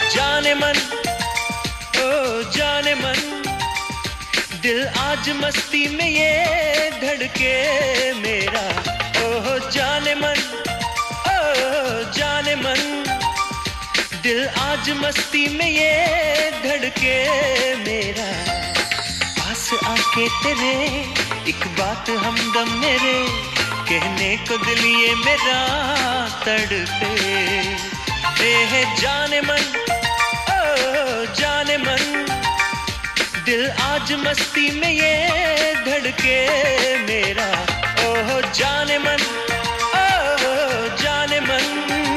जाने मन, ओ जाने मन, दिल आज मस्ती में ये धड़के मेरा। ओ जाने मन, ओ जाने मन, दिल आज मस्ती में ये धड़के मेरा। पास आके तेरे एक बात हमदम मेरे, कहने को दिल ये मेरा तड़पे। है जाने मन, ओ जाने मन, दिल आज मस्ती में ये धड़के मेरा। ओह जाने मन, ओ जाने मन।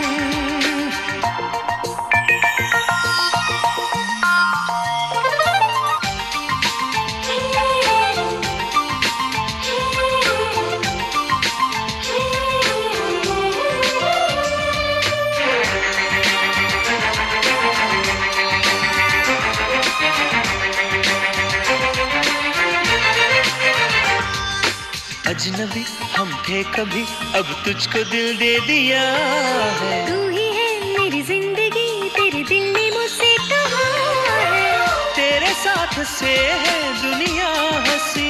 अजनबी हम थे कभी, अब तुझको दिल दे दिया है। तू ही है मेरी जिंदगी, तेरे दिल ने मुझसे कहा है। तेरे साथ से है दुनिया हंसी,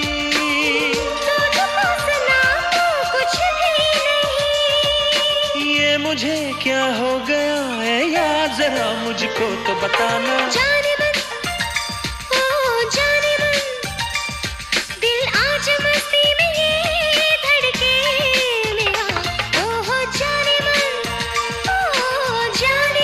तुझको सुना तो कुछ भी नहीं। ये मुझे क्या हो गया है यार, जरा मुझको तो बताना। जाने मन, ओ जाने मन, दिल आज मस्ती में ये धड़के मेरा। ओह जाने मन, ओ जाने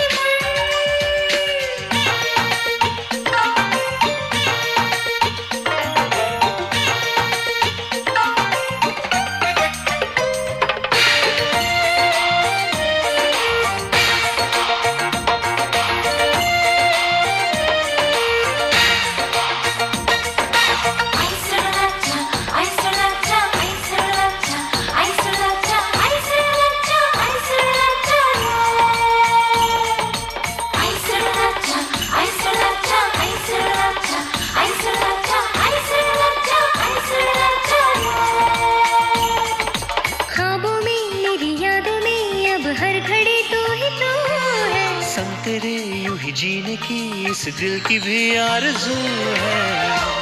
संग तेरे यूं ही जीने की इस दिल की भी आरज़ू है।